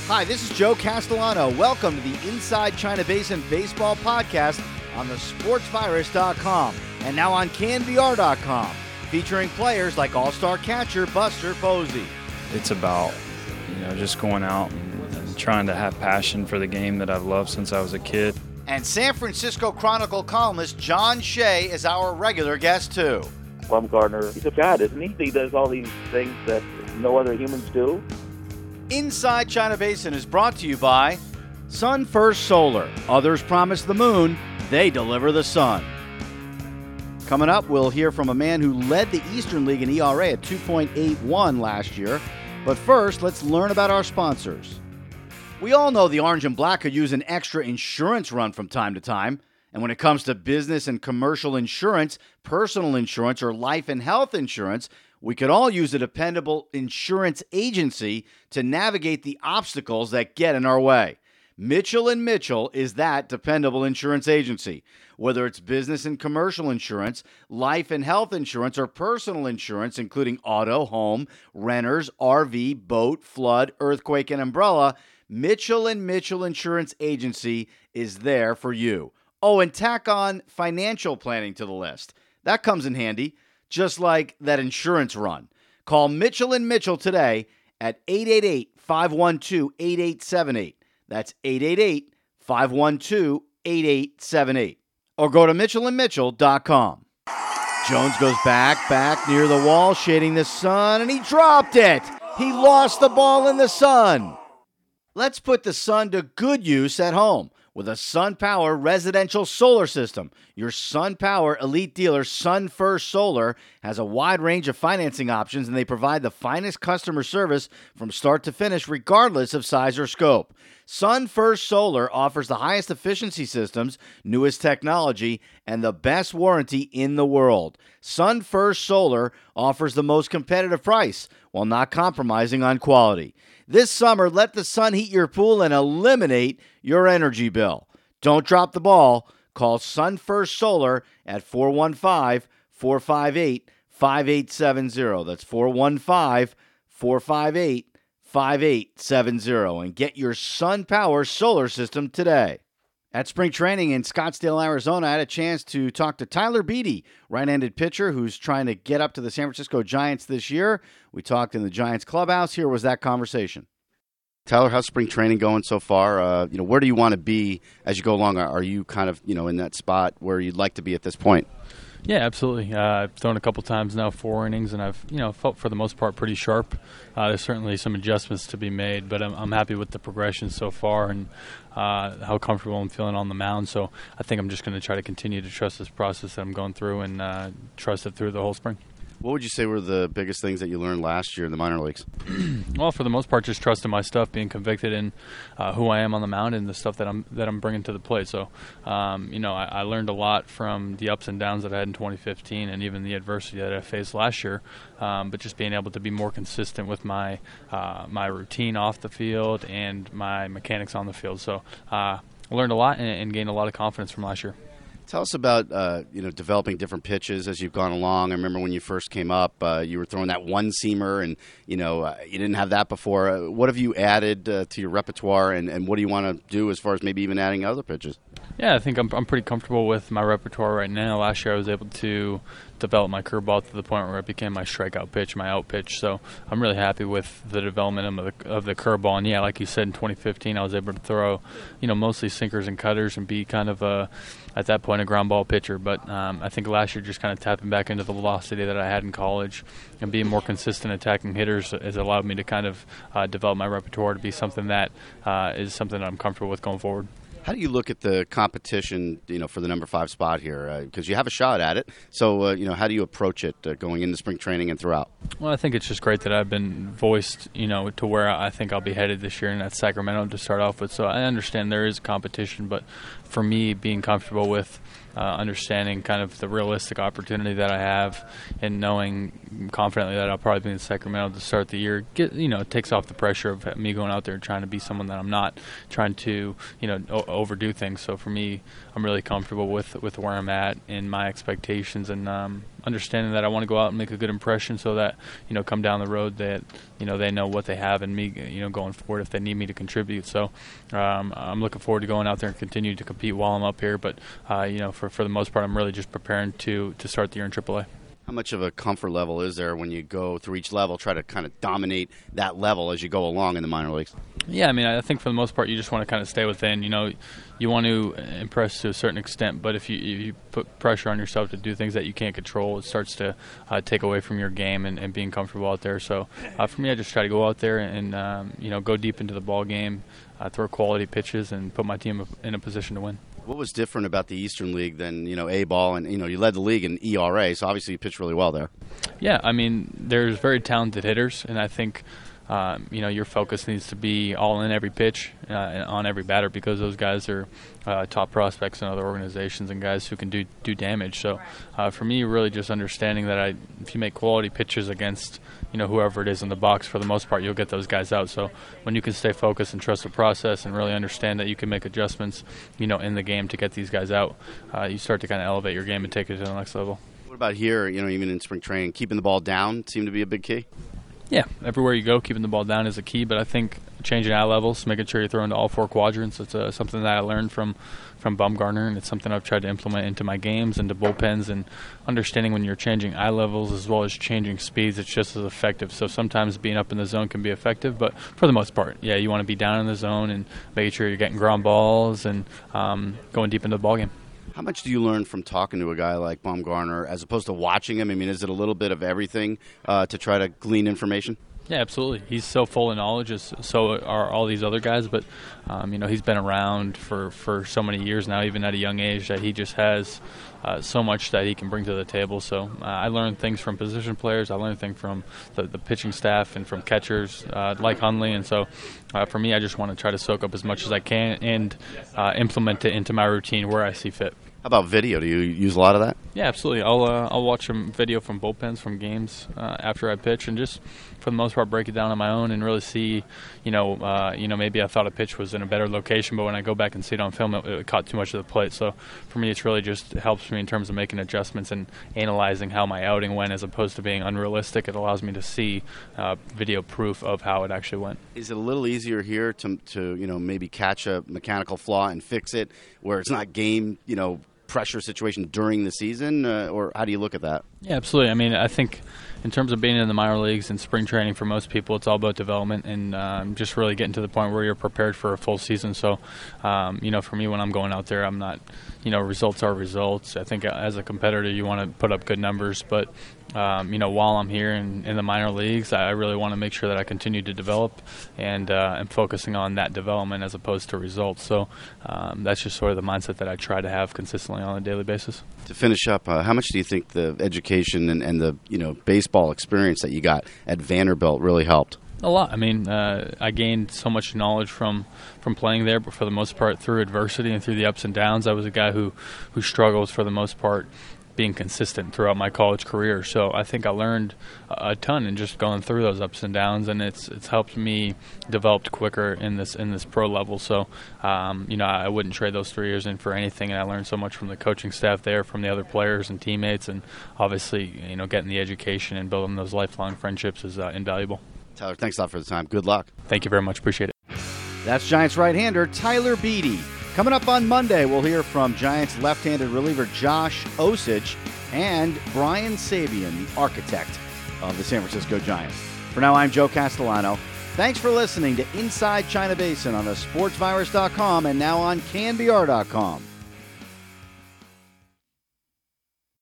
Hi, this is Joe Castellano. Welcome to the Inside China Basin Baseball Podcast on the sportsvirus.com and now on canvr.com, featuring players like all-star catcher Buster Posey. It's about, just going out and trying to have passion for the game that I've loved since I was a kid. And San Francisco Chronicle columnist John Shea is our regular guest, too. Bumgarner, he's a god, isn't he? He does all these things that no other humans do. Inside China Basin is brought to you by Sun First Solar. Others promise the moon, they deliver the sun. Coming up, we'll hear from a man who led the Eastern League in ERA at 2.81 last year. But first, let's learn about our sponsors. We all know the Orange and Black could use an extra insurance run from time to time. And when it comes to business and commercial insurance, personal insurance, or life and health insurance, we could all use a dependable insurance agency to navigate the obstacles that get in our way. Mitchell & Mitchell is that dependable insurance agency. Whether it's business and commercial insurance, life and health insurance, or personal insurance, including auto, home, renters, RV, boat, flood, earthquake, and umbrella, Mitchell & Mitchell Insurance Agency is there for you. Oh, and tack on financial planning to the list. That comes in handy, just like that insurance run. Call Mitchell & Mitchell today at 888-512-8878. That's 888-512-8878. Or go to mitchellandmitchell.com. Jones goes back near the wall, shading the sun, and he dropped it. He lost the ball in the sun. Let's put the sun to good use at home with a SunPower residential solar system. Your SunPower elite dealer, Sun First Solar, has a wide range of financing options, and they provide the finest customer service from start to finish, regardless of size or scope. Sun First Solar offers the highest efficiency systems, newest technology, and the best warranty in the world. Sun First Solar offers the most competitive price while not compromising on quality. This summer, let the sun heat your pool and eliminate your energy bill. Don't drop the ball. Call Sun First Solar at 415-458-5870. That's 415-458-5870. And get your SunPower solar system today. At spring training in Scottsdale, Arizona, I had a chance to talk to Tyler Beede, right-handed pitcher who's trying to get up to the San Francisco Giants this year. We talked in the Giants clubhouse. Here was that conversation. Tyler, how's spring training going so far? Where do you want to be as you go along? Are you kind of, in that spot where you'd like to be at this point? Yeah, absolutely. I've thrown a couple times now, 4 innings, and I've felt for the most part pretty sharp. There's certainly some adjustments to be made, but I'm happy with the progression so far and how comfortable I'm feeling on the mound. So I think I'm just going to try to continue to trust this process that I'm going through and trust it through the whole spring. What would you say were the biggest things that you learned last year in the minor leagues? Well, for the most part, just trusting my stuff, being convicted in who I am on the mound and the stuff that I'm bringing to the plate. So, I learned a lot from the ups and downs that I had in 2015 and even the adversity that I faced last year. But just being able to be more consistent with my routine off the field and my mechanics on the field. So, I learned a lot and gained a lot of confidence from last year. Tell us about, developing different pitches as you've gone along. I remember when you first came up, you were throwing that one-seamer, and, you didn't have that before. What have you added to your repertoire, and what do you want to do as far as maybe even adding other pitches? Yeah, I think I'm pretty comfortable with my repertoire right now. Last year I was able to develop my curveball to the point where it became my strikeout pitch, my out pitch. So I'm really happy with the development of the curveball. And, yeah, like you said, in 2015 I was able to throw, mostly sinkers and cutters and be kind of at that point a ground ball pitcher. But I think last year just kind of tapping back into the velocity that I had in college and being more consistent attacking hitters has allowed me to kind of develop my repertoire to be something that is something that I'm comfortable with going forward. How do you look at the competition, for the number 5 spot here? Because you have a shot at it. So, how do you approach it going into spring training and throughout? Well, I think it's just great that I've been voiced, to where I think I'll be headed this year, and that's Sacramento to start off with. So I understand there is competition, but for me, being comfortable with understanding kind of the realistic opportunity that I have and knowing confidently that I'll probably be in Sacramento to start the year, it takes off the pressure of me going out there and trying to be someone that I'm not, trying to, overdo things. So for me, I'm really comfortable with where I'm at and my expectations, and understanding that I want to go out and make a good impression, so that come down the road that they know what they have in me going forward if they need me to contribute. So I'm looking forward to going out there and continue to compete while I'm up here. But for the most part, I'm really just preparing to start the year in AAA. How much of a comfort level is there when you go through each level, try to kind of dominate that level as you go along in the minor leagues? Yeah, I mean, I think for the most part, you just want to kind of stay within. You want to impress to a certain extent, but if you put pressure on yourself to do things that you can't control, it starts to take away from your game and being comfortable out there. So for me, I just try to go out there and go deep into the ball game, throw quality pitches, and put my team in a position to win. What was different about the Eastern League than, A-ball? And, you led the league in ERA, so obviously you pitched really well there. Yeah, I mean, there's very talented hitters, and I think, your focus needs to be all in every pitch on every batter, because those guys are top prospects in other organizations and guys who can do damage. So for me, really just understanding that if you make quality pitches against whoever it is in the box, for the most part, you'll get those guys out. So when you can stay focused and trust the process and really understand that you can make adjustments, in the game to get these guys out, you start to kind of elevate your game and take it to the next level. What about here, even in spring training, keeping the ball down seemed to be a big key? Yeah, everywhere you go, keeping the ball down is a key, but I think changing eye levels, making sure you throw into all four quadrants, it's something that I learned from Bumgarner, and it's something I've tried to implement into my games, into bullpens, and understanding when you're changing eye levels as well as changing speeds, it's just as effective. So sometimes being up in the zone can be effective, but for the most part, yeah, you want to be down in the zone and making sure you're getting ground balls and going deep into the ballgame. How much do you learn from talking to a guy like Bumgarner as opposed to watching him? I mean, is it a little bit of everything to try to glean information? Yeah, absolutely. He's so full of knowledge, so are all these other guys. But, he's been around for so many years now, even at a young age, that he just has so much that he can bring to the table. So I learned things from position players. I learned things from the pitching staff and from catchers like Hundley. And so for me, I just want to try to soak up as much as I can and implement it into my routine where I see fit. How about video? Do you use a lot of that? Yeah, absolutely. I'll watch some video from bullpens, from games after I pitch, and just for the most part break it down on my own and really see, maybe I thought a pitch was in a better location, but when I go back and see it on film, it caught too much of the plate. So for me, it's really just helps me in terms of making adjustments and analyzing how my outing went, as opposed to being unrealistic. It allows me to see video proof of how it actually went. Is it a little easier here to maybe catch a mechanical flaw and fix it, where it's not game, pressure situation during the season, or how do you look at that? Yeah, absolutely. I mean, I think in terms of being in the minor leagues and spring training, for most people, it's all about development and just really getting to the point where you're prepared for a full season. So, for me, when I'm going out there, I'm not, results are results. I think as a competitor, you want to put up good numbers, but while I'm here in the minor leagues, I really want to make sure that I continue to develop and am focusing on that development as opposed to results. So that's just sort of the mindset that I try to have consistently on a daily basis. To finish up, how much do you think the education and the baseball experience that you got at Vanderbilt really helped? A lot. I mean, I gained so much knowledge from playing there, but for the most part through adversity and through the ups and downs. I was a guy who struggles for the most part being consistent throughout my college career. So I think I learned a ton in just going through those ups and downs, and it's helped me develop quicker in this pro level. So I wouldn't trade those 3 years in for anything, and I learned so much from the coaching staff there, from the other players and teammates, and obviously getting the education and building those lifelong friendships is invaluable. Tyler, thanks a lot for the time. Good luck. Thank you very much. Appreciate it. That's Giants right-hander Tyler Beede. Coming up on Monday, we'll hear from Giants left-handed reliever Josh Osich and Brian Sabian, the architect of the San Francisco Giants. For now, I'm Joe Castellano. Thanks for listening to Inside China Basin on the sportsvirus.com and now on CanBR.com.